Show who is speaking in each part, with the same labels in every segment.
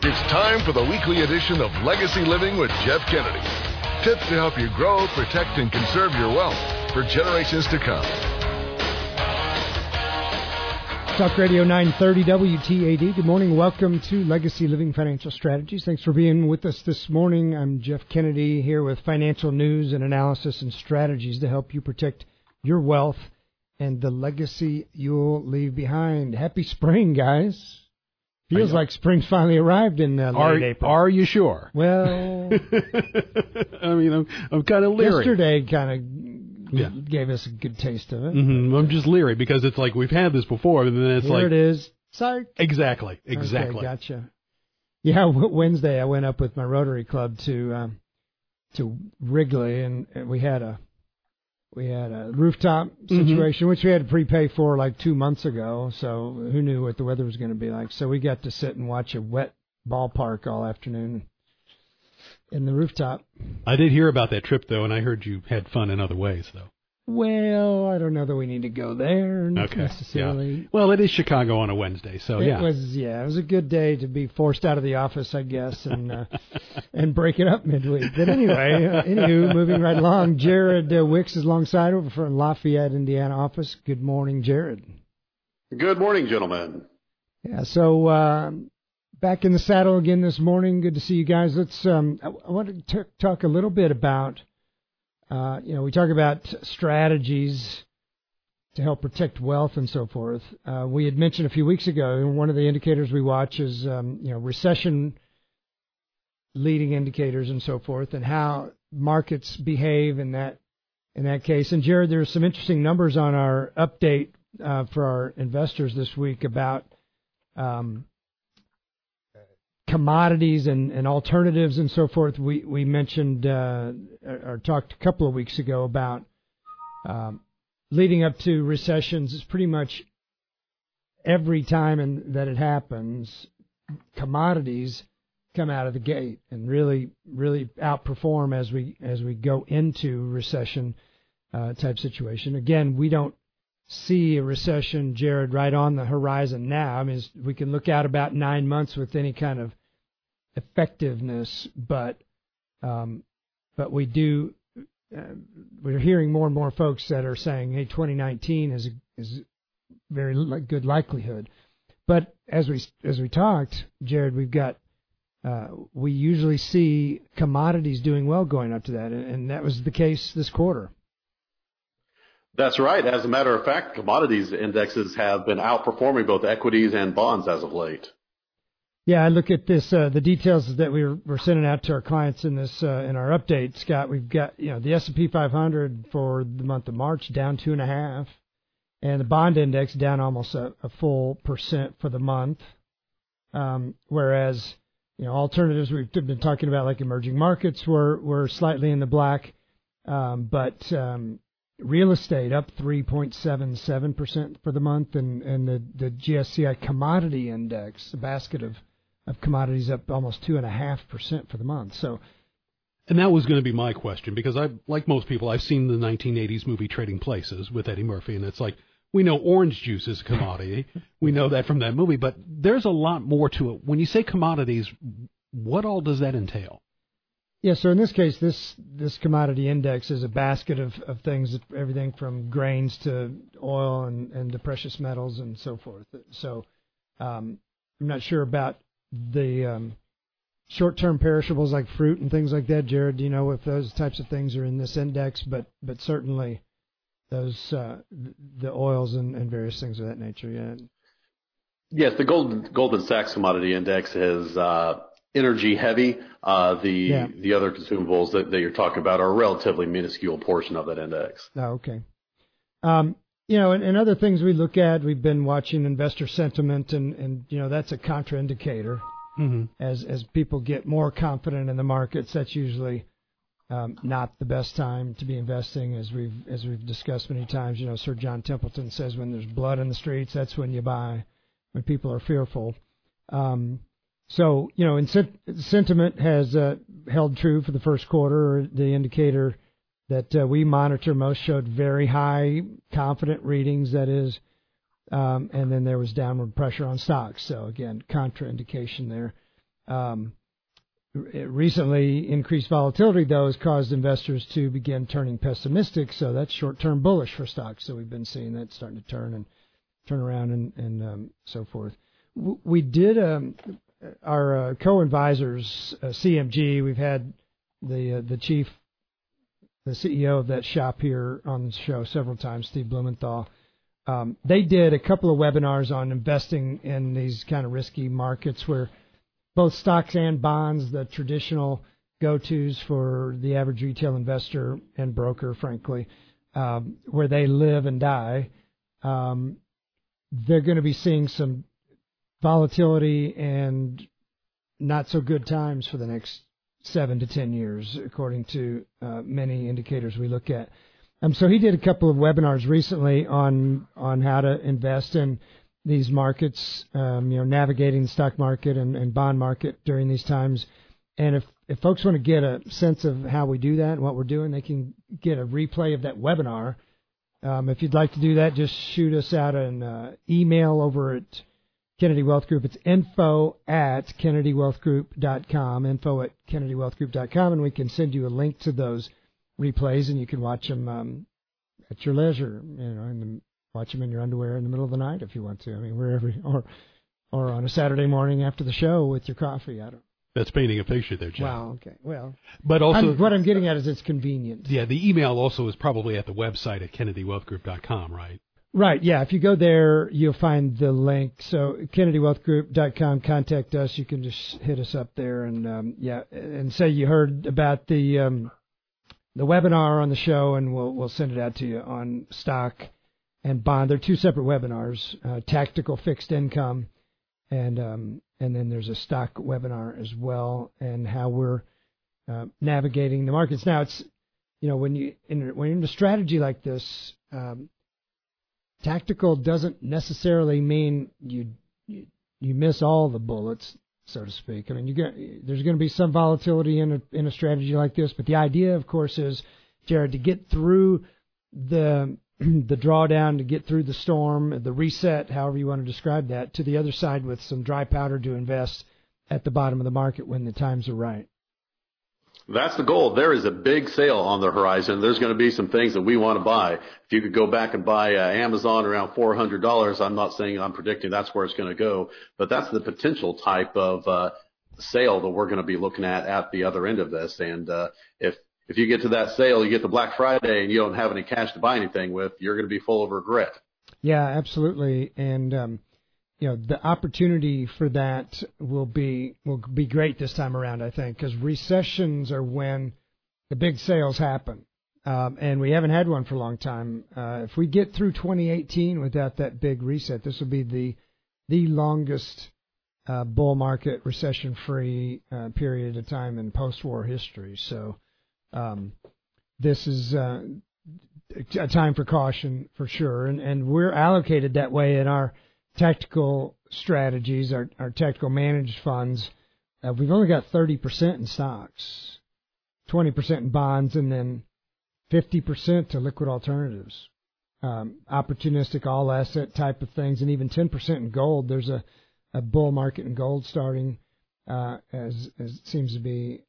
Speaker 1: It's time for the weekly edition of Legacy Living with Jeff Kennedy. Tips to help you grow, protect, and conserve your wealth for generations to come.
Speaker 2: Talk Radio 930 WTAD. Good morning. Welcome to Legacy Living Financial Strategies. Thanks for being with us this morning. I'm Jeff Kennedy here with financial news and analysis and strategies to help you protect your wealth and the legacy you'll leave behind. Happy spring, guys. Feels like spring's finally arrived in late April.
Speaker 3: Are you sure?
Speaker 2: Well,
Speaker 3: I mean, I'm kind of leery.
Speaker 2: Yesterday kind of gave us a good taste of it.
Speaker 3: Mm-hmm. I'm just leery because it's like we've had this before, and then it's
Speaker 2: Here it is. Psych.
Speaker 3: Exactly.
Speaker 2: Okay, gotcha. Yeah, Wednesday I went up with my Rotary Club to Wrigley, and we had a rooftop situation, which we had to prepay for like 2 months ago, so who knew what the weather was going to be like. So we got to sit and watch a wet ballpark all afternoon in the rooftop.
Speaker 3: I did hear about that trip, though, and I heard you had fun in other ways, though.
Speaker 2: Well, I don't know that we need to go there necessarily.
Speaker 3: Yeah. Well, it is Chicago on a Wednesday, so
Speaker 2: it was a good day to be forced out of the office, I guess, and and break it up midweek. But anyway, moving right along, Jared Wicks is alongside over from Lafayette, Indiana office. Good morning, Jared.
Speaker 4: Good morning, gentlemen.
Speaker 2: Yeah, so back in the saddle again this morning. Good to see you guys. Let's. I want to talk a little bit about. We talk about strategies to help protect wealth and so forth. We had mentioned a few weeks ago, one of the indicators we watch is, recession leading indicators and so forth, and how markets behave in that case. And Jared, there's some interesting numbers on our update for our investors this week about commodities and alternatives and so forth. We mentioned or talked a couple of weeks ago about leading up to recessions. It's pretty much every time that it happens, commodities come out of the gate and really outperform as we go into recession type situation. Again, we don't see a recession, Jared, right on the horizon now. I mean, we can look out about 9 months with any kind of effectiveness, but we do. We're hearing more and more folks that are saying, "Hey, 2019 is very good likelihood." But as we talked, Jared, we've got we usually see commodities doing well going up to that, and that was the case this quarter.
Speaker 4: That's right. As a matter of fact, commodities indexes have been outperforming both equities and bonds as of late.
Speaker 2: Yeah, I look at this, the details that we're sending out to our clients in this in our update, Scott. We've got the S&P 500 for the month of March down 2.5%, and the bond index down almost a full % for the month. Whereas alternatives we've been talking about, like emerging markets, were slightly in the black, but real estate up 3.77% for the month, and the GSCI commodity index, the basket of commodities, up almost 2.5% for the month. So,
Speaker 3: and that was going to be my question, because like most people, I've seen the 1980s movie Trading Places with Eddie Murphy, and it's like, we know orange juice is a commodity. We know that from that movie, but there's a lot more to it. When you say commodities, what all does that entail?
Speaker 2: Yeah, so in this case, this commodity index is a basket of things, everything from grains to oil and the precious metals and so forth. So I'm not sure about the short-term perishables like fruit and things like that. Jared, do you know if those types of things are in this index? But certainly those the oils and various things of that nature. Yeah.
Speaker 4: Yes, the Goldman Sachs commodity index is energy heavy. The other consumables that you're talking about are a relatively minuscule portion of that index.
Speaker 2: Oh, okay. And other things we look at, we've been watching investor sentiment, and that's a contraindicator. Mm-hmm. As people get more confident in the markets, that's usually not the best time to be investing, as we've discussed many times. Sir John Templeton says when there's blood in the streets, that's when you buy, when people are fearful. So, sentiment has held true for the first quarter. The indicator that we monitor most showed very high confident readings, that is, and then there was downward pressure on stocks. So, again, contraindication there. Recently, increased volatility, though, has caused investors to begin turning pessimistic, so that's short-term bullish for stocks. So we've been seeing that starting to turn around and so forth. We did our co-advisors, CMG. We've had the CEO of that shop here on the show several times, Steve Blumenthal. They did a couple of webinars on investing in these kind of risky markets where both stocks and bonds, the traditional go-tos for the average retail investor and broker, frankly, where they live and die, they're going to be seeing some volatility and not so good times for the next 7 to 10 years, according to many indicators we look at. So he did a couple of webinars recently on how to invest in these markets, navigating the stock market and bond market during these times. And if folks want to get a sense of how we do that and what we're doing, they can get a replay of that webinar. If you'd like to do that, just shoot us out an email over at Kennedy Wealth Group. It's info@kennedywealthgroup.com, info@kennedywealthgroup.com, and we can send you a link to those replays, and you can watch them at your leisure, watch them in your underwear in the middle of the night if you want to. I mean, wherever, or on a Saturday morning after the show with your coffee.
Speaker 3: That's painting a picture there, Jeff.
Speaker 2: Wow, okay. Well,
Speaker 3: but also,
Speaker 2: what I'm getting at is it's convenient.
Speaker 3: Yeah, the email also is probably at the website at kennedywealthgroup.com, right?
Speaker 2: Right, yeah. If you go there, you'll find the link. So kennedywealthgroup.com, contact us. You can just hit us up there and, and say you heard about the webinar on the show, and we'll send it out to you on stock and bond. They're two separate webinars, tactical fixed income, and then there's a stock webinar as well, and how we're navigating the markets. Now, it's when you're in a strategy like this, tactical doesn't necessarily mean you miss all the bullets, so to speak. I mean, there's going to be some volatility in a strategy like this, but the idea, of course, is, Jared, to get through the drawdown, to get through the storm, the reset, however you want to describe that, to the other side with some dry powder to invest at the bottom of the market when the times are right.
Speaker 4: That's the goal. There is a big sale on the horizon. There's going to be some things that we want to buy. If you could go back and buy Amazon around $400, I'm not saying I'm predicting that's where it's going to go, but that's the potential type of sale that we're going to be looking at the other end of this. And if you get to that sale, you get to Black Friday, and you don't have any cash to buy anything with, you're going to be full of regret.
Speaker 2: Yeah, absolutely. And the opportunity for that will be great this time around, I think, because recessions are when the big sales happen, and we haven't had one for a long time. If we get through 2018 without that big reset, this will be the longest bull market, recession-free period of time in post-war history. So this is a time for caution for sure, and we're allocated that way in our tactical strategies, our tactical managed funds. We've only got 30% in stocks, 20% in bonds, and then 50% to liquid alternatives, opportunistic all asset type of things, and even 10% in gold. There's a bull market in gold starting as it seems to be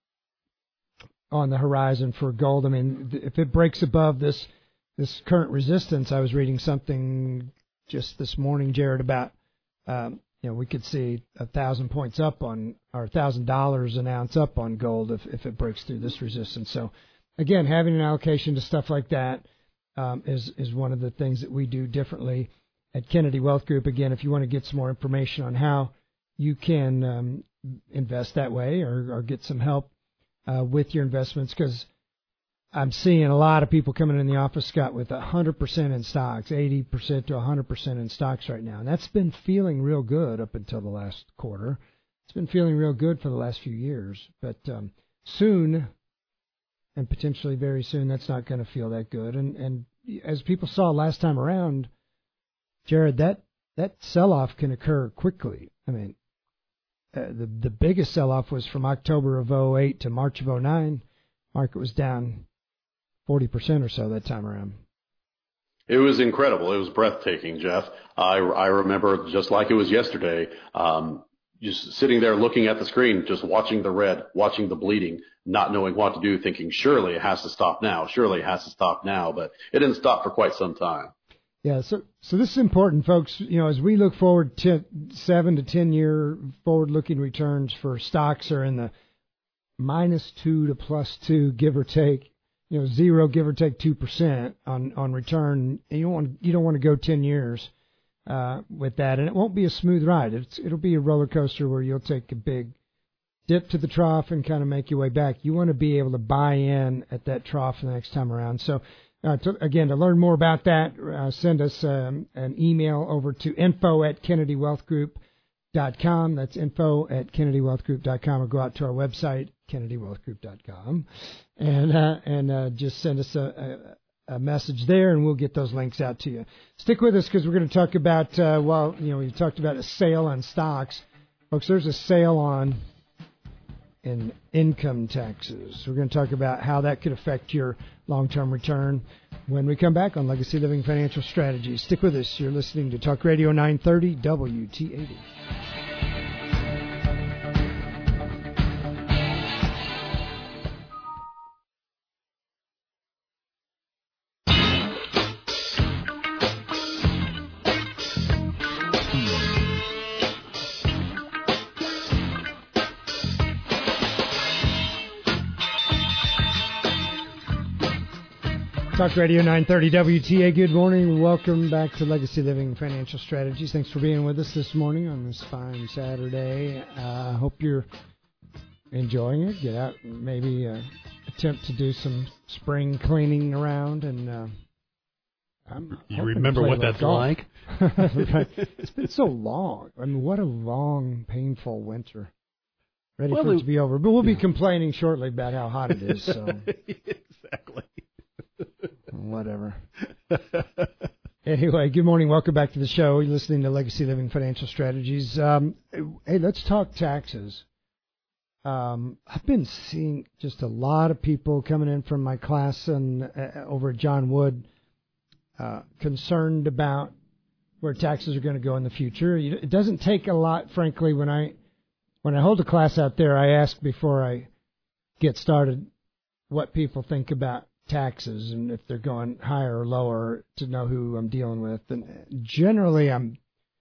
Speaker 2: on the horizon for gold. I mean, if it breaks above this current resistance, I was reading something just this morning, Jared, about we could see 1,000 points up on, or $1,000 an ounce up on gold if it breaks through this resistance. So again, having an allocation to stuff like that is one of the things that we do differently at Kennedy Wealth Group. Again, if you want to get some more information on how you can invest that way or get some help with your investments, because I'm seeing a lot of people coming in the office, Scott, with 100% in stocks, 80% to 100% in stocks right now. And that's been feeling real good up until the last quarter. It's been feeling real good for the last few years. But soon, and potentially very soon, that's not going to feel that good. And as people saw last time around, Jared, that sell-off can occur quickly. I mean, the biggest sell-off was from October of 2008 to March of 2009. Market was down 40% or so that time around.
Speaker 4: It was incredible. It was breathtaking, Jeff. I remember just like it was yesterday. just sitting there looking at the screen, just watching the red, watching the bleeding, not knowing what to do, thinking surely it has to stop now, surely it has to stop now, but it didn't stop for quite some time.
Speaker 2: Yeah, so this is important, folks. As we look forward to 7 to 10 year forward-looking returns for stocks are in the -2 to +2, give or take. 0, give or take 2% on return. And you don't want to go 10 years with that, and it won't be a smooth ride. It'll be a roller coaster where you'll take a big dip to the trough and kind of make your way back. You want to be able to buy in at that trough the next time around. So. To learn more about that, send us an email over to info@kennedywealthgroup.com. That's info@kennedywealthgroup.com, or go out to our website, kennedywealthgroup.com, and just send us a message there, and we'll get those links out to you. Stick with us because we're going to talk about, we talked about a sale on stocks. Folks, there's a sale on in income taxes. We're going to talk about how that could affect your long-term return when we come back on Legacy Living Financial Strategies. Stick with us. You're listening to Talk Radio 930 WT80. Talk Radio 930 WTA. Good morning. Welcome back to Legacy Living Financial Strategies. Thanks for being with us this morning on this fine Saturday. I hope you're enjoying it. Get out and maybe attempt to do some spring cleaning around. And
Speaker 3: you remember what that's like?
Speaker 2: It's been so long. I mean, what a long, painful winter. Ready for it to be over. But we'll be complaining shortly about how hot it is. So.
Speaker 3: Exactly.
Speaker 2: Whatever. Anyway, good morning. Welcome back to the show. You're listening to Legacy Living Financial Strategies. Hey, let's talk taxes. I've been seeing just a lot of people coming in from my class and over at John Wood concerned about where taxes are going to go in the future. It doesn't take a lot, frankly. When I hold a class out there, I ask before I get started what people think about taxes and if they're going higher or lower to know who I'm dealing with. And generally, I'm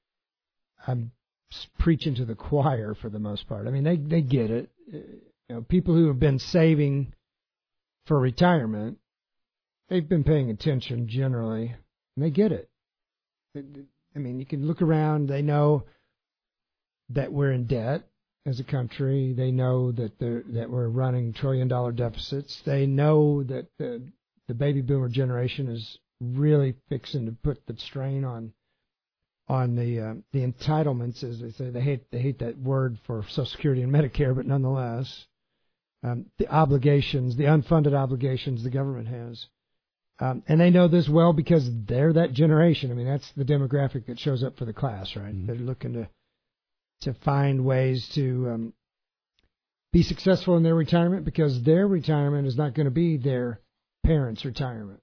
Speaker 2: preaching to the choir for the most part. I mean, they get it. People who have been saving for retirement, they've been paying attention generally, and they get it. I mean, you can look around. They know that we're in debt as a country. They know that we're running $1 trillion deficits. They know that the baby boomer generation is really fixing to put the strain on the entitlements, as they say. They hate that word for Social Security and Medicare, but nonetheless, the obligations, the unfunded obligations the government has. And they know this well because they're that generation. I mean, that's the demographic that shows up for the class, right? Mm-hmm. They're looking to find ways to be successful in their retirement because their retirement is not going to be their parents' retirement.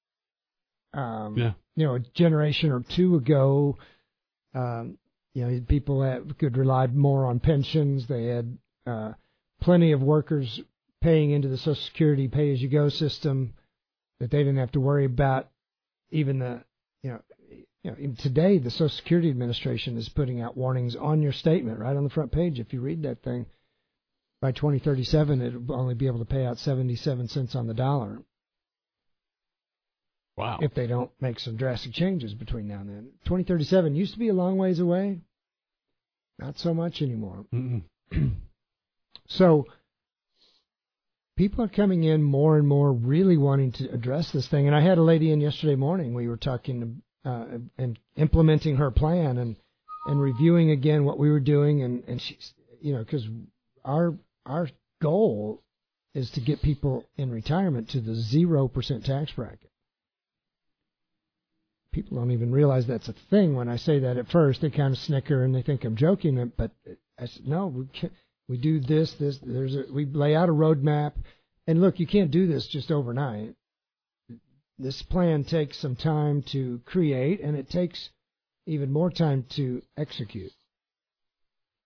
Speaker 2: A generation or two ago, people could rely more on pensions. They had plenty of workers paying into the Social Security pay-as-you-go system that they didn't have to worry about even today, the Social Security Administration is putting out warnings on your statement, right on the front page. If you read that thing, by 2037, it'll only be able to pay out 77 cents on the dollar.
Speaker 3: Wow.
Speaker 2: If they don't make some drastic changes between now and then. 2037 used to be a long ways away. Not so much anymore. So people are coming in more and more really wanting to address this thing. And I had a lady in yesterday morning. We were talking and implementing her plan and reviewing again what we were doing. And she's, because our goal is to get people in retirement to the 0% tax bracket. People don't even realize that's a thing. When I say that at first, they kind of snicker and they think I'm joking. But I said, no, we do this. We lay out a roadmap. And look, you can't do this just overnight. This plan takes some time to create, and it takes even more time to execute.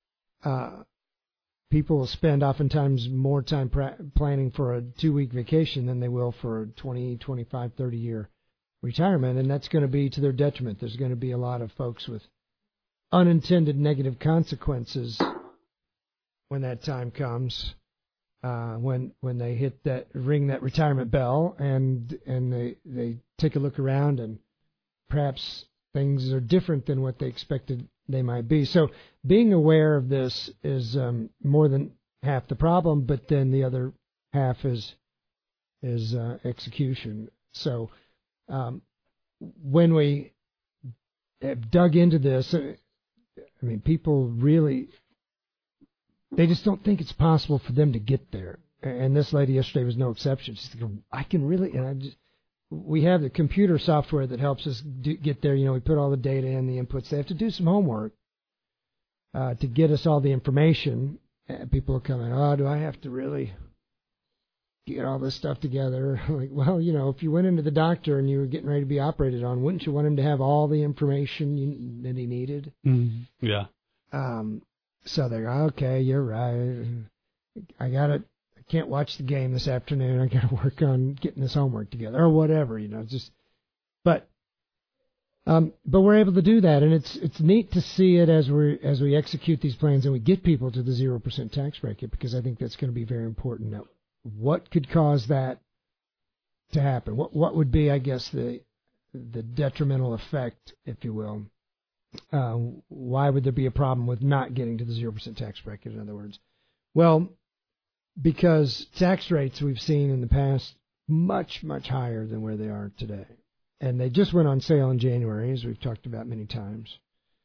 Speaker 2: people will spend oftentimes more time planning for a 2-week vacation than they will for a 20, 25, 30-year retirement, and that's going to be to their detriment. There's going to be a lot of folks with unintended negative consequences when that time comes, when they ring that retirement bell, and they take a look around, and perhaps things are different than what they expected they might be. So being aware of this is more than half the problem, but then the other half is execution. So when we have dug into this, I mean, people really, they just don't think it's possible for them to get there. And this lady yesterday was no exception. She's like, I can really, we have the computer software that helps us get there. We put all the data in, the inputs. They have to do some homework to get us all the information. People are coming, do I have to really get all this stuff together? Like, well, if you went into the doctor and you were getting ready to be operated on, wouldn't you want him to have all the information that he needed?
Speaker 3: Mm-hmm. Yeah.
Speaker 2: So they're, okay, you're right. I got it. Can't watch the game this afternoon. I got to work on getting this homework together, or whatever, but we're able to do that, and it's neat to see it as we execute these plans and we get people to the 0% tax bracket, because I think that's going to be very important. Now, what could cause that to happen? What would be, I guess, the detrimental effect, if you will? Why would there be a problem with not getting to the 0% tax bracket? In other words, well, because tax rates we've seen in the past much, much higher than where they are today. And they just went on sale in January, as we've talked about many times.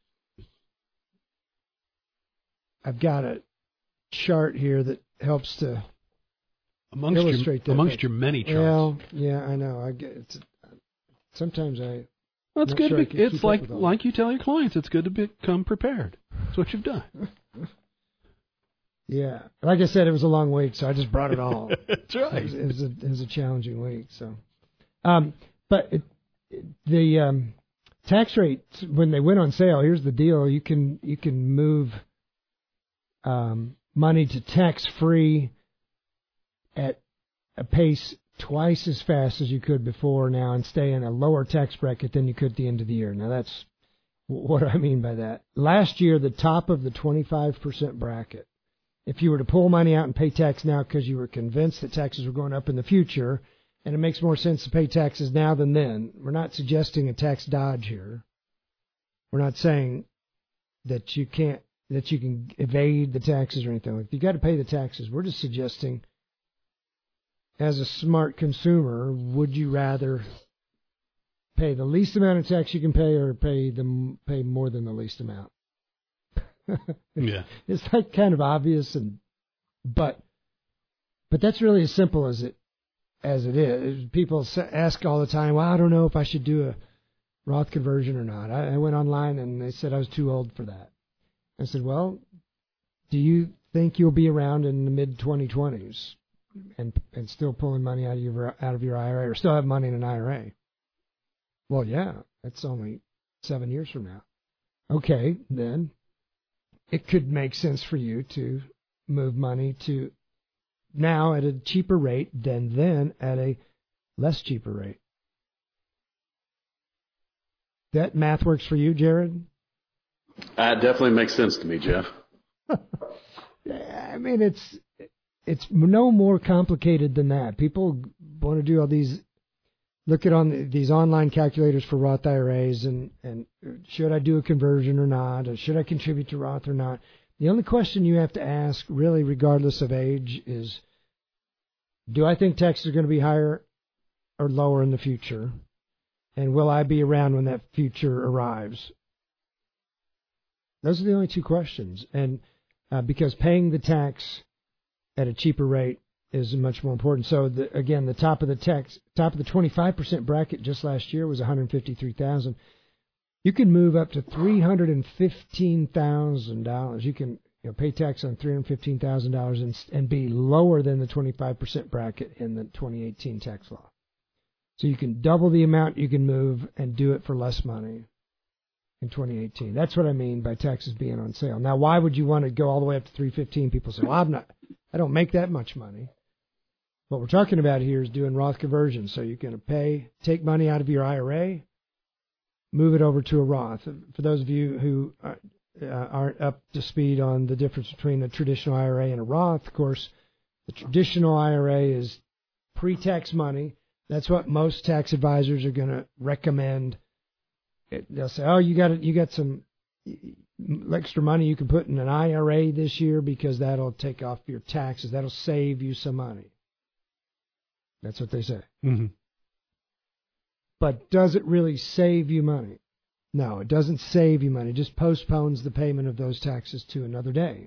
Speaker 2: I've got a chart here that helps to illustrate that.
Speaker 3: Amongst your many charts.
Speaker 2: Well, yeah, I know. I get sometimes I.
Speaker 3: Well, it's good. It's like you tell your clients, it's good to become prepared. That's what you've done.
Speaker 2: Yeah, like I said, it was a long week, so I just brought it all.
Speaker 3: That's right.
Speaker 2: It was a challenging week. So, but the tax rates when they went on sale, here's the deal: you can move money to tax free at a pace twice as fast as you could before now, and stay in a lower tax bracket than you could at the end of the year. Now that's what I mean by that. Last year, the top of the 25% bracket. If you were to pull money out and pay tax now because you were convinced that taxes were going up in the future, and it makes more sense to pay taxes now than then, we're not suggesting a tax dodge here. We're not saying that you can evade the taxes or anything like that. You got to pay the taxes. We're just suggesting, as a smart consumer, would you rather pay the least amount of tax you can pay, or pay more than the least amount?
Speaker 3: Yeah,
Speaker 2: it's like kind of obvious, but that's really as simple as it is. People ask all the time, well, I don't know if I should do a Roth conversion or not. I went online and they said I was too old for that. I said, well, do you think you'll be around in the mid 2020s and still pulling money out of your IRA, or still have money in an IRA? Well, yeah, that's only 7 years from now. Okay, then it could make sense for you to move money to now at a cheaper rate than then at a less cheaper rate. That math works for you, Jared?
Speaker 4: That definitely makes sense to me, Jeff.
Speaker 2: I mean, it's no more complicated than that. People want to do all these, look at these online calculators for Roth IRAs, and should I do a conversion or not, or should I contribute to Roth or not? The only question you have to ask, really, regardless of age, is, do I think taxes are going to be higher or lower in the future? And will I be around when that future arrives? Those are the only two questions. And because paying the tax at a cheaper rate is much more important. So again, the top of the 25% bracket just last year was $153,000. You can move up to $315,000. You can pay tax on $315,000 and be lower than the 25% bracket in the 2018 tax law. So you can double the amount you can move and do it for less money. in 2018. That's what I mean by taxes being on sale. Now, why would you want to go all the way up to $315? People say, well, I don't make that much money. What we're talking about here is doing Roth conversions. So you're going to take money out of your IRA, move it over to a Roth. For those of you who aren't up to speed on the difference between a traditional IRA and a Roth, of course, the traditional IRA is pre-tax money. That's what most tax advisors are going to recommend. They'll say, oh, you got some extra money you can put in an IRA this year because that'll take off your taxes. That'll save you some money. That's what they say.
Speaker 3: Mm-hmm.
Speaker 2: But does it really save you money? No, it doesn't save you money. It just postpones the payment of those taxes to another day.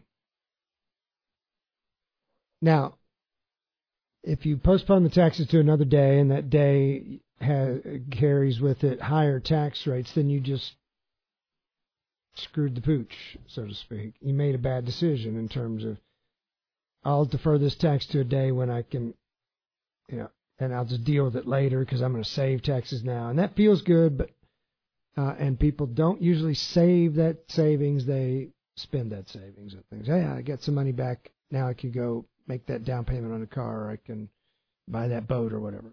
Speaker 2: Now, if you postpone the taxes to another day and that day carries with it higher tax rates, then you just screwed the pooch, so to speak. You made a bad decision in terms of, I'll defer this tax to a day when I can, and I'll just deal with it later because I'm going to save taxes now. And that feels good, but and people don't usually save that savings. They spend that savings on things. Hey, I got some money back. Now I can go make that down payment on a car, or I can buy that boat or whatever.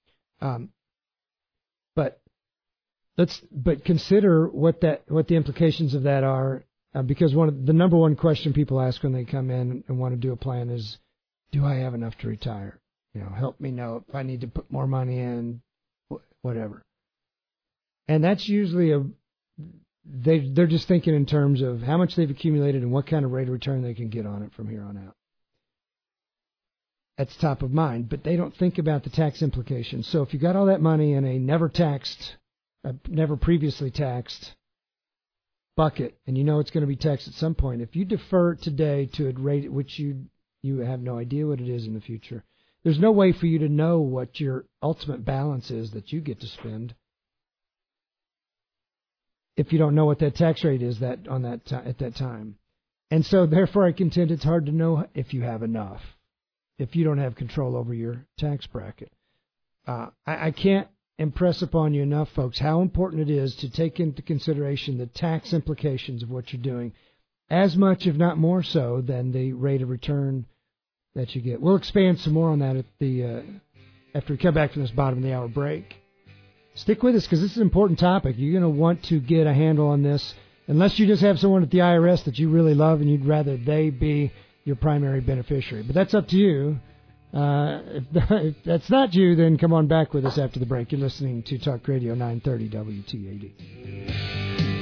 Speaker 2: But consider what the implications of that are, because the number one question people ask when they come in and want to do a plan is, do I have enough to retire? Help me know if I need to put more money in, whatever. And that's usually they're just thinking in terms of how much they've accumulated and what kind of rate of return they can get on it from here on out. That's top of mind, but they don't think about the tax implications. So if you got all that money in a never previously taxed bucket, and it's going to be taxed at some point, if you defer it today to a rate at which you have no idea what it is in the future, there's no way for you to know what your ultimate balance is that you get to spend if you don't know what that tax rate is at that time. And so therefore I contend it's hard to know if you have enough, if you don't have control over your tax bracket. I can't impress upon you enough, folks, how important it is to take into consideration the tax implications of what you're doing, as much, if not more so, than the rate of return that you get. We'll expand some more on that after we come back from this bottom of the hour break. Stick with us because this is an important topic. You're going to want to get a handle on this, unless you just have someone at the IRS that you really love and you'd rather they be your primary beneficiary. But that's up to you. If that's not you, then come on back with us after the break. You're listening to Talk Radio 930 WTAD.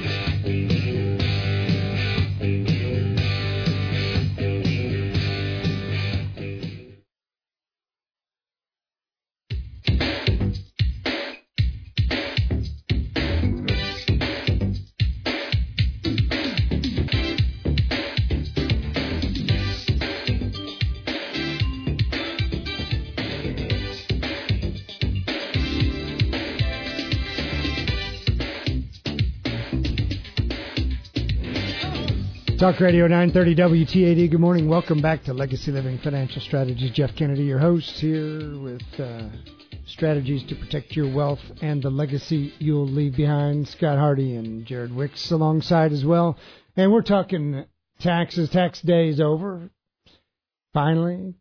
Speaker 2: Talk Radio 930 WTAD. Good morning. Welcome back to Legacy Living Financial Strategies. Jeff Kennedy, your host, here with strategies to protect your wealth and the legacy you'll leave behind. Scott Hardy and Jared Wicks alongside as well. And we're talking taxes. Tax day is over. Finally.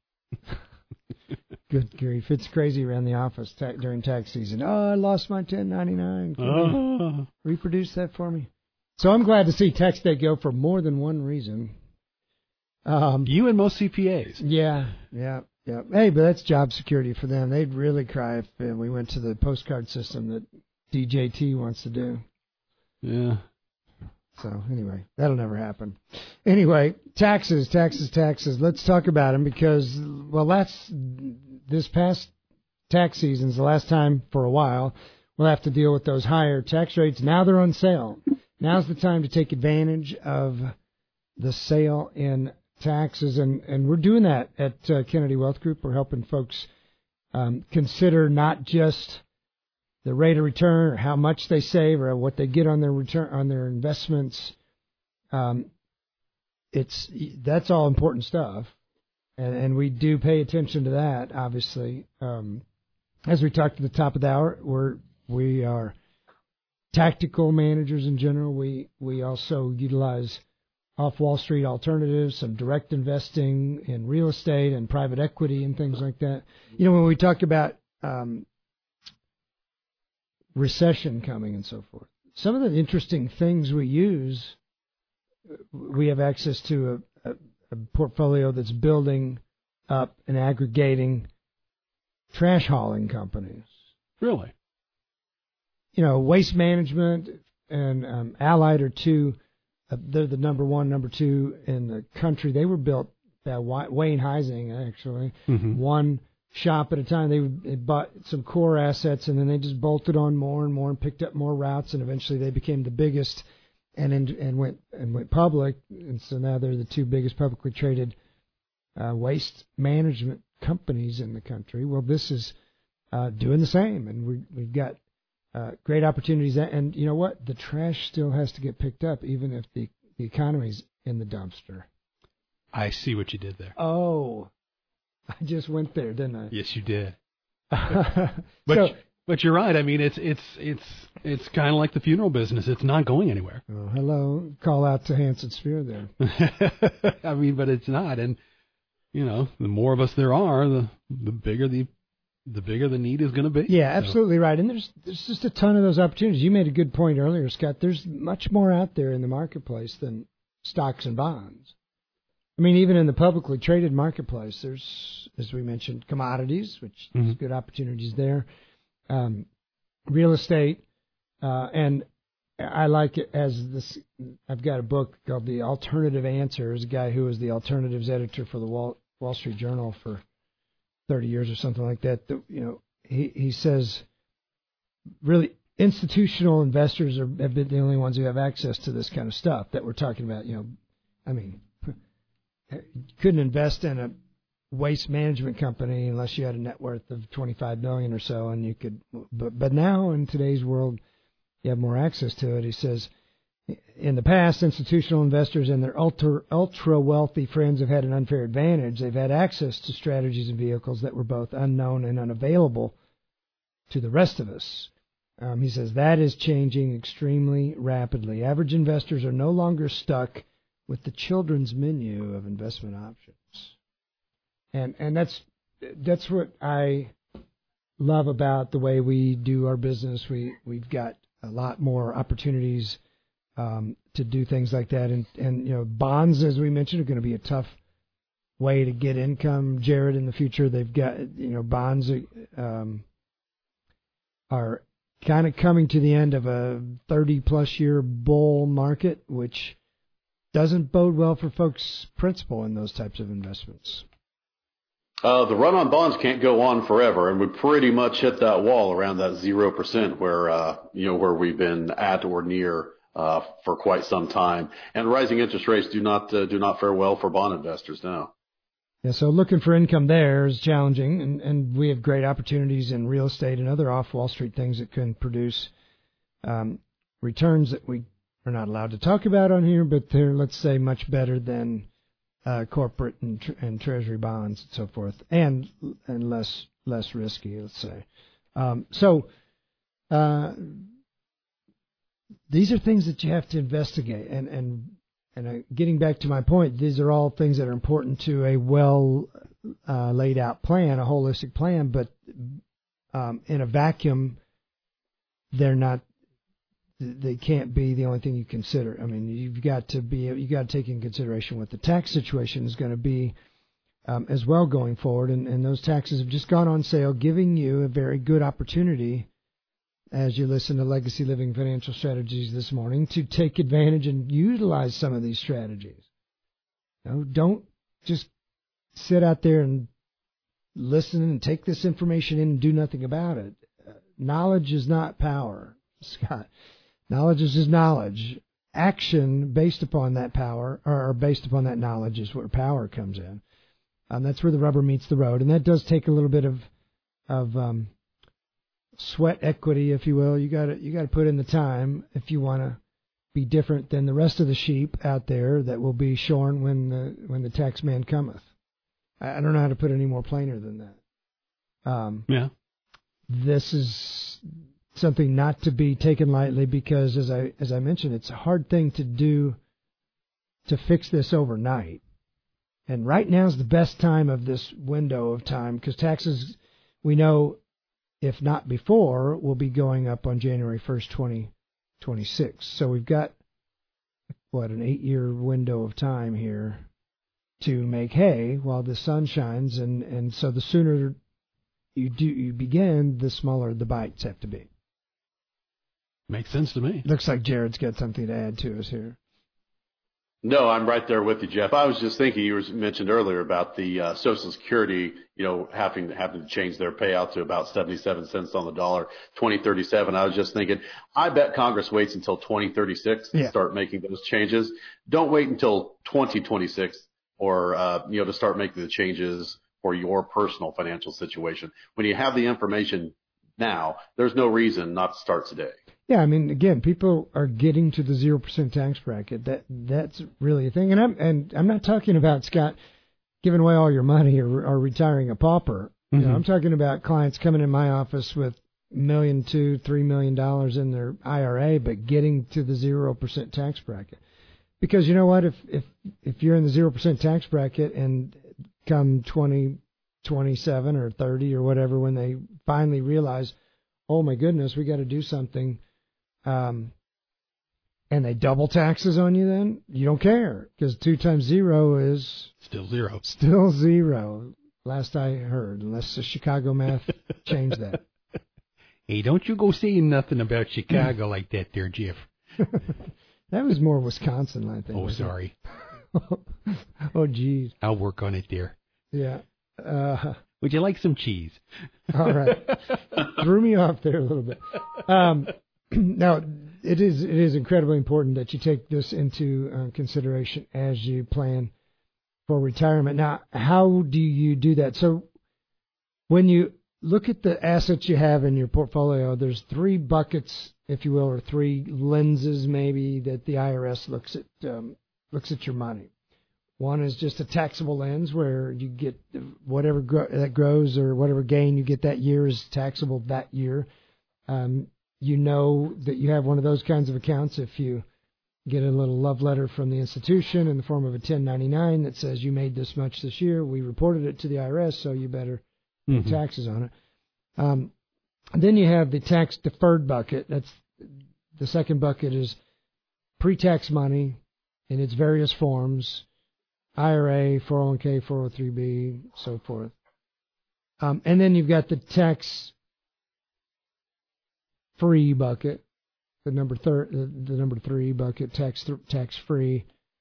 Speaker 2: Good grief. It's crazy around the office during tax season. Oh, I lost my 1099. Can you reproduce that for me? So I'm glad to see tax day go for more than one reason.
Speaker 3: You and most CPAs.
Speaker 2: Yeah. Hey, but that's job security for them. They'd really cry if we went to the postcard system that DJT wants to do.
Speaker 3: Yeah.
Speaker 2: So anyway, that'll never happen. Anyway, taxes. Let's talk about them because, this past tax season's the last time for a while we'll have to deal with those higher tax rates. Now they're on sale. Now's the time to take advantage of the sale in taxes, and we're doing that at Kennedy Wealth Group. We're helping folks consider not just the rate of return or how much they save or what they get on their return on their investments. That's all important stuff, and we do pay attention to that. Obviously, as we talked at the top of the hour, we are tactical managers in general. We also utilize off Wall Street alternatives, some direct investing in real estate and private equity and things like that. You know, when we talk about recession coming and so forth, some of the interesting things we use, we have access to a portfolio that's building up and aggregating trash hauling companies.
Speaker 3: Really?
Speaker 2: You know, Waste Management and Allied are two. They're the number one, number two in the country. They were built by Wayne Heising, actually. Mm-hmm. One shop at a time. They bought some core assets, and then they just bolted on more and more and picked up more routes, and eventually they became the biggest and went public. And so now they're the two biggest publicly traded waste management companies in the country. Well, this is doing the same, and we've got great opportunities. And you know what? The trash still has to get picked up, even if the economy's in the dumpster.
Speaker 3: I see what you did there.
Speaker 2: Oh, I just went there, didn't I?
Speaker 3: Yes, you did. But you're right. I mean, it's kind of like the funeral business. It's not going anywhere.
Speaker 2: Oh, hello. Call out to Hanson Sphere there.
Speaker 3: I mean, but it's not. And, you know, the more of us there are, the bigger the need is going to be.
Speaker 2: Yeah, absolutely right. And there's just a ton of those opportunities. You made a good point earlier, Scott. There's much more out there in the marketplace than stocks and bonds. I mean, even in the publicly traded marketplace, there's, as we mentioned, commodities, which there's good opportunities there, real estate, and I like it as this. I've got a book called The Alternative Answer. There's a guy who was the alternatives editor for the Wall Street Journal for 30 years or something like that. You know, he says really institutional investors have been the only ones who have access to this kind of stuff that we're talking about. You know, I mean, you couldn't invest in a waste management company unless you had a net worth of $25 million or so, and you could. But now in today's world, you have more access to it. He says, in the past, institutional investors and their ultra wealthy friends have had an unfair advantage. They've had access to strategies and vehicles that were both unknown and unavailable to the rest of us. He says that is changing extremely rapidly. Average investors are no longer stuck with the children's menu of investment options. And that's what I love about the way we do our business. We've got a lot more opportunities to do things like that. And you know, bonds, as we mentioned, are going to be a tough way to get income, Jared, in the future. They've got, you know, bonds are kind of coming to the end of a 30-plus year bull market, which doesn't bode well for folks' principal in those types of investments.
Speaker 4: The run on bonds can't go on forever, and we pretty much hit that wall around that 0% where we've been at or near for quite some time. And rising interest rates do not fare well for bond investors now.
Speaker 2: Yeah, so looking for income there is challenging, and we have great opportunities in real estate and other off Wall Street things that can produce returns that we are not allowed to talk about on here, but they're, let's say, much better than corporate and treasury bonds and so forth, and less risky, let's say. These are things that you have to investigate, and getting back to my point, these are all things that are important to a well laid out plan, a holistic plan, but in a vacuum, they can't be the only thing you consider. I mean, you've got to take in consideration what the tax situation is going to be as well going forward, and those taxes have just gone on sale, giving you a very good opportunity as you listen to Legacy Living Financial Strategies this morning to take advantage and utilize some of these strategies. You know, don't just sit out there and listen and take this information in and do nothing about it. Knowledge is not power, Scott. Knowledge is just knowledge. Action based upon that power or based upon that knowledge is where power comes in. That's where the rubber meets the road, and that does take a little bit of sweat equity, if you will. You got to put in the time if you want to be different than the rest of the sheep out there that will be shorn when the tax man cometh. I don't know how to put it any more plainer than that.
Speaker 3: Yeah.
Speaker 2: This is something not to be taken lightly because, as I mentioned, it's a hard thing to do to fix this overnight. And right now is the best time of this window of time because taxes, we know, if not before, will be going up on January 1st, 2026. So we've got, an 8-year window of time here to make hay while the sun shines. And so the sooner you begin, the smaller the bites have to be.
Speaker 3: Makes sense to me.
Speaker 2: Looks like Jared's got something to add to us here.
Speaker 4: No, I'm right there with you, Jeff. I was just thinking, you mentioned earlier about the Social Security, having to change their payout to about 77 cents on the dollar, 2037. I was just thinking, I bet Congress waits until 2036 to start making those changes. Don't wait until 2026 or, to start making the changes for your personal financial situation. When you have the information now, there's no reason not to start today.
Speaker 2: Yeah, I mean, again, people are getting to the 0% tax bracket. That's really a thing. And I'm not talking about, Scott, giving away all your money or retiring a pauper.
Speaker 3: Mm-hmm.
Speaker 2: I'm talking about clients coming in my office with $1 million, $2, $3 million in their IRA, but getting to the 0% tax bracket. Because you know what? If you're in the 0% tax bracket and come 2027 or 30 or whatever, when they finally realize, oh my goodness, we got to do something. And they double taxes on you, then you don't care because 2 times 0 is
Speaker 3: still 0.
Speaker 2: Still 0. Last I heard, unless the Chicago math changed that.
Speaker 3: Hey, don't you go saying nothing about Chicago like that, there, Jeff.
Speaker 2: That was more Wisconsin, I think.
Speaker 3: Oh, sorry.
Speaker 2: Oh, geez.
Speaker 3: I'll work on it, dear.
Speaker 2: Yeah.
Speaker 3: Would you like some cheese?
Speaker 2: All right. Threw me off there a little bit. Now, it is incredibly important that you take this into consideration as you plan for retirement. Now, how do you do that? So when you look at the assets you have in your portfolio, there's 3 buckets, if you will, or 3 lenses maybe that the IRS looks at your money. One is just a taxable lens where you get whatever that grows or whatever gain you get that year is taxable that year. You know that you have one of those kinds of accounts if you get a little love letter from the institution in the form of a 1099 that says you made this much this year. We reported it to the IRS, so you better pay taxes on it. Then you have the tax deferred bucket. That's the second bucket is pre-tax money in its various forms, IRA, 401k, 403b, so forth. And then you've got the tax free bucket, the number 3 bucket, tax free,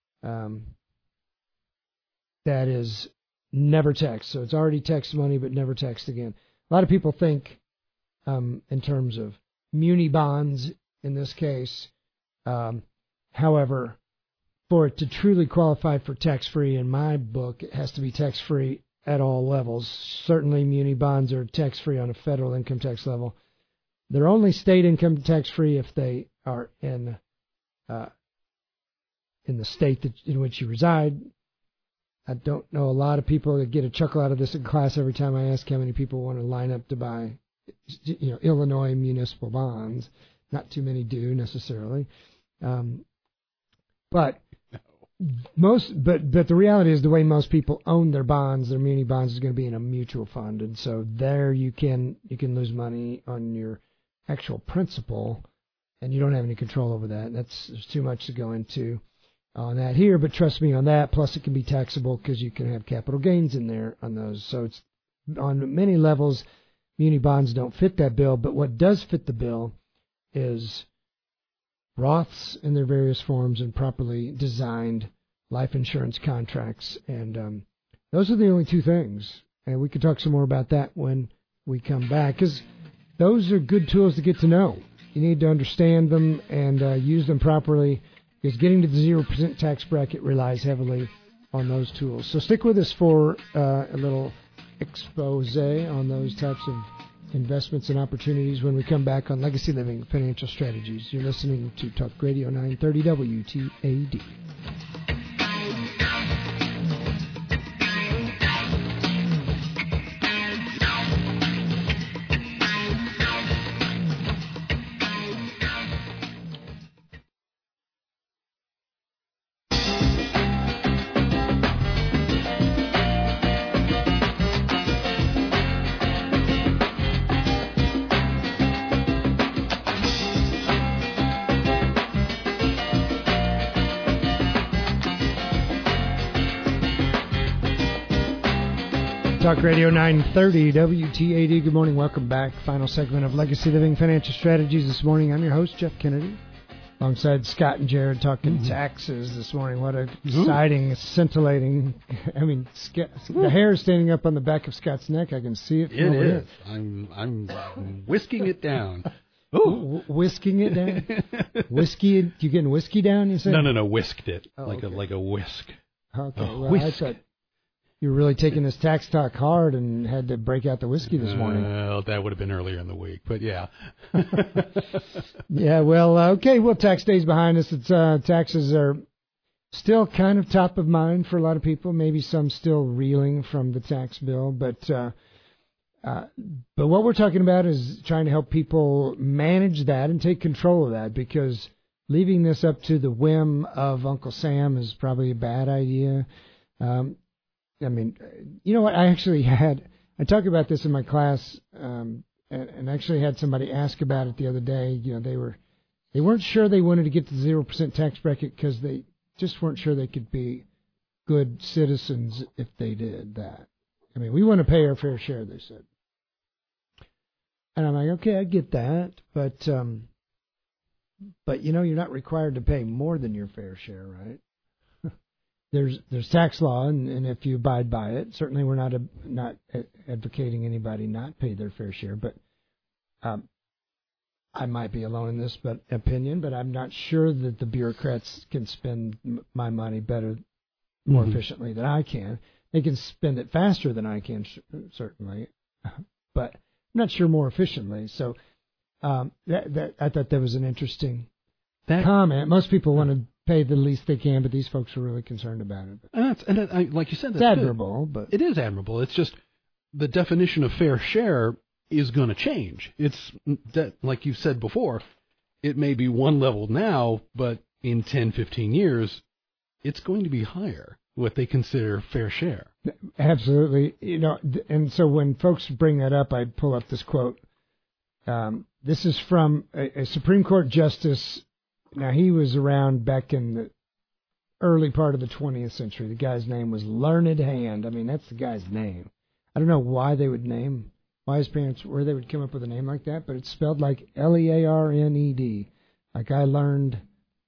Speaker 2: that is never taxed. So it's already taxed money, but never taxed again. A lot of people think in terms of muni bonds in this case. However, for it to truly qualify for tax free in my book, it has to be tax free at all levels. Certainly, muni bonds are tax free on a federal income tax level. They're only state income tax free if they are in the state in which you reside. I don't know a lot of people that get a chuckle out of this in class every time I ask how many people want to line up to buy, Illinois municipal bonds. Not too many do necessarily, but the reality is the way most people own their bonds, their muni bonds, is going to be in a mutual fund, and so there you can lose money on your actual principal, and you don't have any control over that. There's too much to go into on that here, but trust me on that. Plus, it can be taxable because you can have capital gains in there on those. So it's on many levels, muni bonds don't fit that bill, but what does fit the bill is Roths in their various forms and properly designed life insurance contracts, and those are the only 2 things. And we could talk some more about that when we come back, because those are good tools to get to know. You need to understand them and use them properly, because getting to the 0% tax bracket relies heavily on those tools. So stick with us for a little expose on those types of investments and opportunities when we come back on Legacy Living Financial Strategies. You're listening to Talk Radio 930 WTAD. Talk Radio 930 WTAD. Good morning. Welcome back. Final segment of Legacy Living Financial Strategies this morning. I'm your host, Jeff Kennedy, alongside Scott and Jared talking taxes this morning. What a exciting, scintillating. I mean, the hair is standing up on the back of Scott's neck. I can see it.
Speaker 3: It is. I'm whisking it down.
Speaker 2: Whisking it down? Whiskey? You getting whiskey down, you said?
Speaker 3: No, whisked it.
Speaker 2: Okay.
Speaker 3: Like a whisk.
Speaker 2: Okay,
Speaker 3: A
Speaker 2: well,
Speaker 3: whisk.
Speaker 2: I thought you were really taking this tax talk hard and had to break out the whiskey this morning.
Speaker 3: Well, that would have been earlier in the week, but yeah.
Speaker 2: Yeah, well, okay, well, tax day's behind us. It's taxes are still kind of top of mind for a lot of people, maybe some still reeling from the tax bill, but what we're talking about is trying to help people manage that and take control of that, because leaving this up to the whim of Uncle Sam is probably a bad idea. I mean, you know what? I talked about this in my class, and actually had somebody ask about it the other day. You know, they weren't sure they wanted to get to the 0% tax bracket because they just weren't sure they could be good citizens if they did that. I mean, we want to pay our fair share, they said. And I'm like, okay, I get that, but you know, you're not required to pay more than your fair share, right? There's tax law, and if you abide by it, certainly we're not advocating anybody not pay their fair share. But I might be alone in this opinion, but I'm not sure that the bureaucrats can spend my money better, more efficiently than I can. They can spend it faster than I can, certainly, but I'm not sure more efficiently. So that I thought that was an interesting comment. Most people want to pay the least they can, but these folks are really concerned about it.
Speaker 3: Like you said, that's
Speaker 2: it's admirable, but
Speaker 3: it is admirable. It's just the definition of fair share is going to change. It's that, like you said before, it may be one level now, but in 10, 15 years, it's going to be higher, what they consider fair share.
Speaker 2: Absolutely. You know, and so when folks bring that up, I pull up this quote. This is from a Supreme Court justice. Now, he was around back in the early part of the 20th century. The guy's name was Learned Hand. I mean, that's the guy's name. I don't know why they would why his parents, where they would come up with a name like that, but it's spelled like Learned. Like I done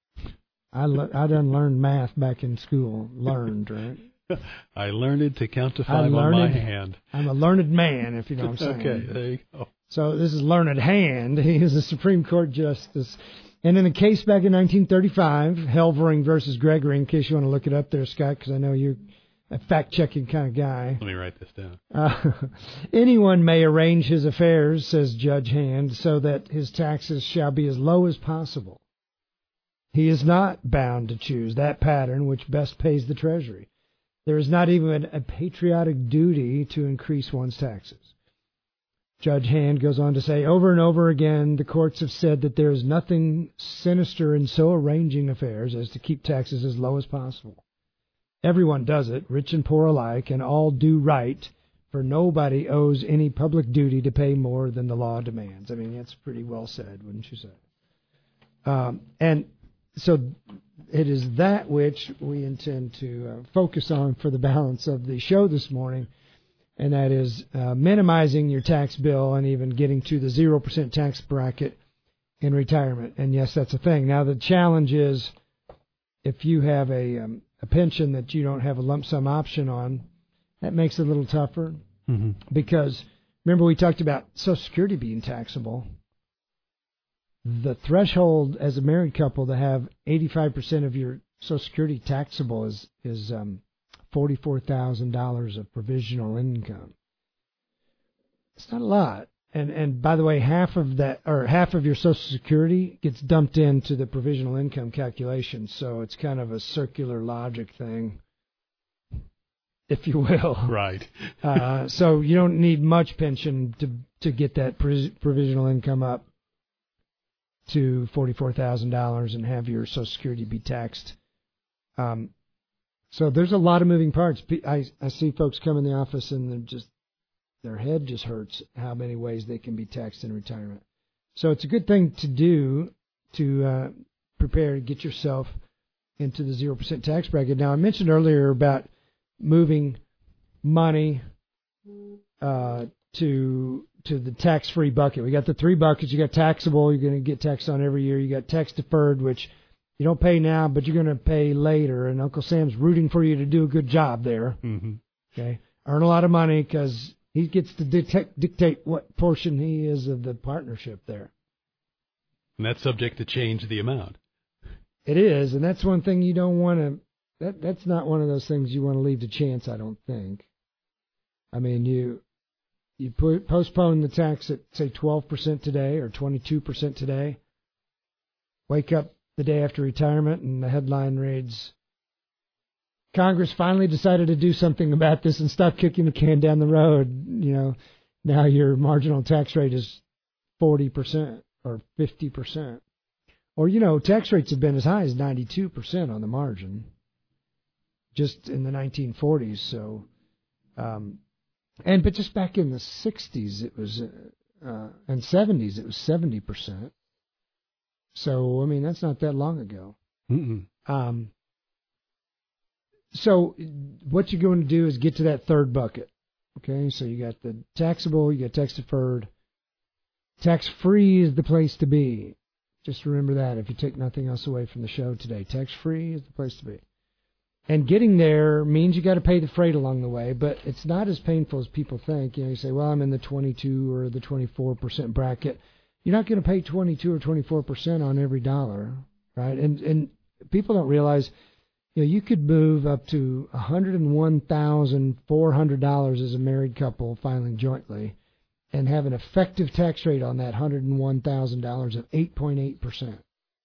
Speaker 2: learned math back in school. Learned, right?
Speaker 3: I learned to count to 5 on my hand.
Speaker 2: I'm a learned man, if you know what I'm saying.
Speaker 3: Okay, there you go.
Speaker 2: So this is Learned Hand. He is a Supreme Court justice. And in a case back in 1935, Helvering versus Gregory, in case you want to look it up there, Scott, because I know you're a fact-checking kind of guy.
Speaker 3: Let me write this down.
Speaker 2: Anyone may arrange his affairs, says Judge Hand, so that his taxes shall be as low as possible. He is not bound to choose that pattern which best pays the Treasury. There is not even a patriotic duty to increase one's taxes. Judge Hand goes on to say, over and over again, the courts have said that there is nothing sinister in so arranging affairs as to keep taxes as low as possible. Everyone does it, rich and poor alike, and all do right, for nobody owes any public duty to pay more than the law demands. I mean, that's pretty well said, wouldn't you say? And so it is that which we intend to focus on for the balance of the show this morning, and that is minimizing your tax bill and even getting to the 0% tax bracket in retirement. And yes, that's a thing. Now, the challenge is if you have a pension that you don't have a lump sum option on, that makes it a little tougher because remember we talked about Social Security being taxable. The threshold as a married couple to have 85% of your Social Security taxable is $44,000 of provisional income. It's not a lot. And by the way, half of that, or half of your Social Security gets dumped into the provisional income calculation. So it's kind of a circular logic thing, if you will.
Speaker 3: Right.
Speaker 2: So you don't need much pension to get that provisional income up to $44,000 and have your Social Security be taxed. So there's a lot of moving parts. I see folks come in the office and their head just hurts how many ways they can be taxed in retirement. So it's a good thing to do to prepare to get yourself into the 0% tax bracket. Now, I mentioned earlier about moving money to the tax-free bucket. We got the 3 buckets. You got taxable, you're going to get taxed on every year. You got tax-deferred, which you don't pay now, but you're going to pay later. And Uncle Sam's rooting for you to do a good job there.
Speaker 3: Mm-hmm.
Speaker 2: Okay, earn a lot of money because he gets to dictate what portion he is of the partnership there.
Speaker 3: And that's subject to change the amount.
Speaker 2: It is, and that's one thing you don't want to. That's not one of those things you want to leave to chance, I don't think. I mean, you postpone the tax at, say, 12% today or 22% today. Wake up the day after retirement, and the headline reads, Congress finally decided to do something about this and stop kicking the can down the road. You know, now your marginal tax rate is 40% or 50%. Or, you know, tax rates have been as high as 92% on the margin just in the 1940s. So, but just back in the 60s, it was, and 70s, it was 70%. So, I mean, that's not that long ago. So what you're going to do is get to that third bucket. Okay, so you got the taxable, you got tax deferred. Tax-free is the place to be. Just remember that if you take nothing else away from the show today. Tax-free is the place to be. And getting there means you got to pay the freight along the way, but it's not as painful as people think. You know, you say, well, I'm in the 22 or the 24% bracket. You're not going to pay 22 or 24% on every dollar, right? And people don't realize, you know, you could move up to $101,400 as a married couple filing jointly and have an effective tax rate on that $101,000 of 8.8%.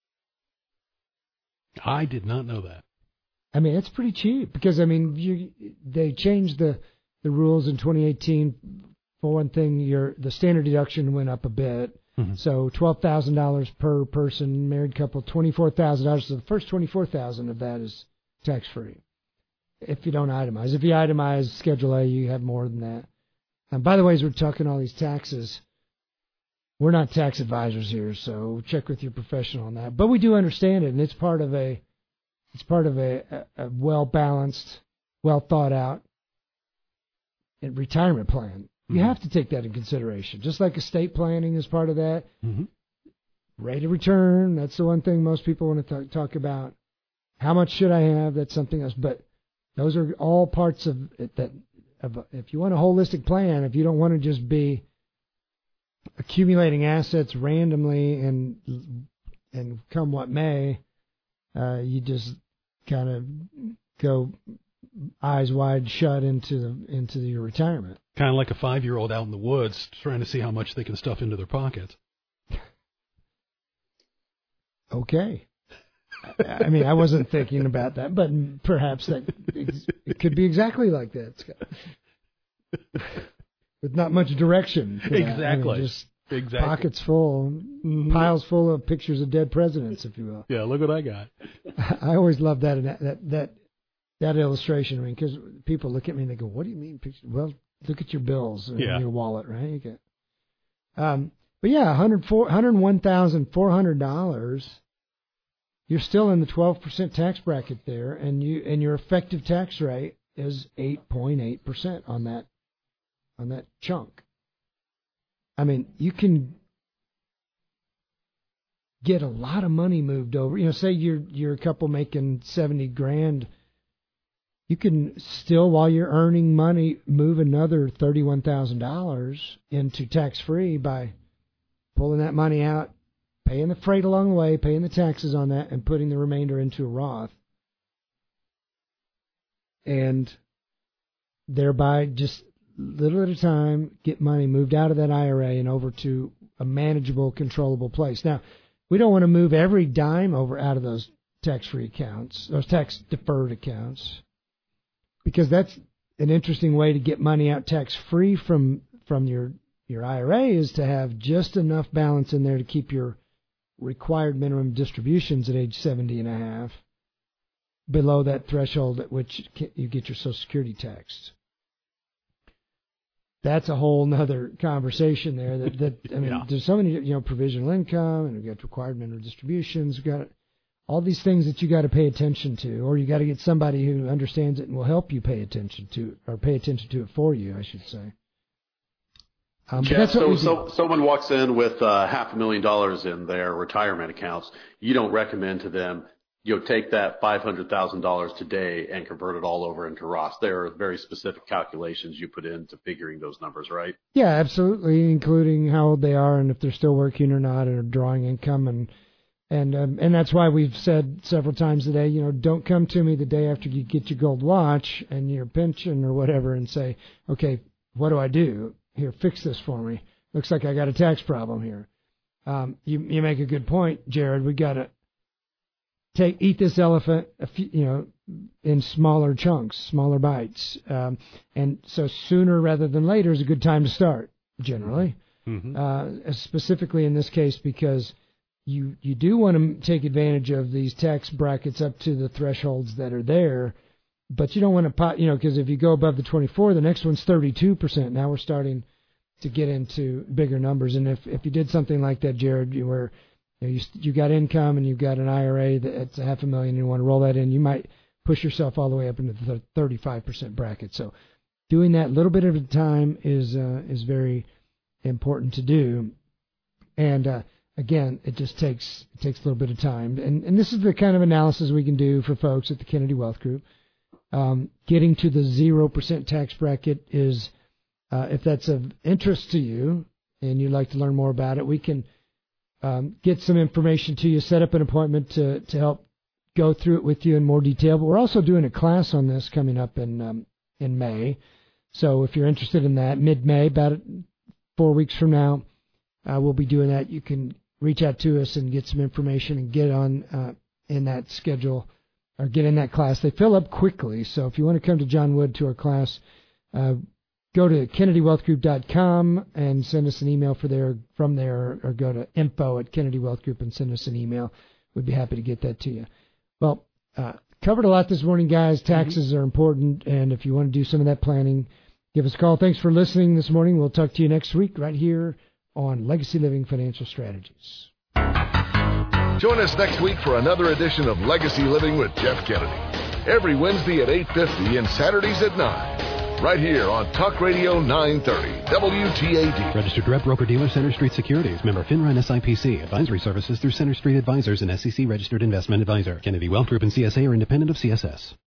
Speaker 3: I did not know that.
Speaker 2: I mean, it's pretty cheap because, I mean, they changed the rules in 2018. For one thing, the standard deduction went up a bit. Mm-hmm. So $12,000 per person, married couple, $24,000. So the first $24,000 of that is tax-free if you don't itemize. If you itemize Schedule A, you have more than that. And by the way, as we're talking all these taxes, we're not tax advisors here, so check with your professional on that. But we do understand it, and it's part of a well-balanced, well-thought-out retirement plan. You have to take that in consideration, just like estate planning is part of that. Mm-hmm. Rate of return, that's the one thing most people want to talk about. How much should I have? That's something else. But those are all parts of it that, if you want a holistic plan, if you don't want to just be accumulating assets randomly and come what may, you just kind of go eyes wide shut into your retirement.
Speaker 3: Kind of like a 5-year-old out in the woods trying to see how much they can stuff into their pockets. Okay.
Speaker 2: I mean, I wasn't thinking about that, but perhaps it could be exactly like that, Scott. With not much direction.
Speaker 3: Exactly.
Speaker 2: I mean, just pockets full, piles full of pictures of dead presidents, if you will.
Speaker 3: Yeah, look what I got.
Speaker 2: I always love that illustration. I mean, because people look at me and they go, "What do you mean pictures?" Well, look at your bills in your wallet, right? You get, but yeah, $101,400. You're still in the 12% tax bracket there, and your effective tax rate is 8.8% on that chunk. I mean, you can get a lot of money moved over. You know, say you're a couple making $70,000, you can still, while you're earning money, move another $31,000 into tax-free by pulling that money out, paying the freight along the way, paying the taxes on that, and putting the remainder into a Roth. And thereby, just little at a time, get money moved out of that IRA and over to a manageable, controllable place. Now, we don't want to move every dime over out of those tax-free accounts, those tax-deferred accounts, because that's an interesting way to get money out tax-free from your IRA, is to have just enough balance in there to keep your required minimum distributions at age 70 and a half below that threshold at which you get your Social Security taxed. That's a whole nother conversation there. That I mean, there's so many, provisional income, and we've got required minimum distributions. We've got all these things that you got to pay attention to, or you got to get somebody who understands it and will help you pay attention to it for you, I should say.
Speaker 4: Jeff, so someone walks in with $500,000 in their retirement accounts. You don't recommend to them, take that $500,000 today and convert it all over into Roths. There are very specific calculations you put into figuring those numbers, right?
Speaker 2: Yeah, absolutely, including how old they are and if they're still working or not, or drawing income, and that's why we've said several times today, don't come to me the day after you get your gold watch and your pension or whatever and say, okay, what do I do? Here, fix this for me. Looks like I got a tax problem here. You make a good point, Jared. We got to eat this elephant, in smaller chunks, smaller bites, and so sooner rather than later is a good time to start. Generally, specifically in this case, because you do want to take advantage of these tax brackets up to the thresholds that are there. But you don't want to because if you go above the 24, the next one's 32%. Now we're starting to get into bigger numbers. And if you did something like that, Jared, where you got income and you've got an IRA that's $500,000, and you want to roll that in, you might push yourself all the way up into the 35% bracket. So doing that a little bit at a time is very important to do. And again, it just takes a little bit of time. And this is the kind of analysis we can do for folks at the Kennedy Wealth Group. Getting to the 0% tax bracket is, if that's of interest to you and you'd like to learn more about it, we can get some information to you, set up an appointment to help go through it with you in more detail. But we're also doing a class on this coming up in May. So if you're interested in that, mid-May, about 4 weeks from now, we'll be doing that. You can reach out to us and get some information and get on in that schedule. Or get in that class. They fill up quickly, so if you want to come to John Wood to our class, go to KennedyWealthGroup.com and send us an email from there, or go to info@KennedyWealthGroup and send us an email. We'd be happy to get that to you. Well, covered a lot this morning, guys. Taxes are important, and if you want to do some of that planning, give us a call. Thanks for listening this morning. We'll talk to you next week right here on Legacy Living Financial Strategies.
Speaker 1: Join us next week for another edition of Legacy Living with Jeff Kennedy. Every Wednesday at 8:50 and Saturdays at 9. Right here on Talk Radio 930, WTAD.
Speaker 5: Registered Rep, Broker Dealer, Center Street Securities. Member FINRA and SIPC. Advisory services through Center Street Advisors and SEC Registered Investment Advisor. Kennedy Wealth Group and CSA are independent of CSS.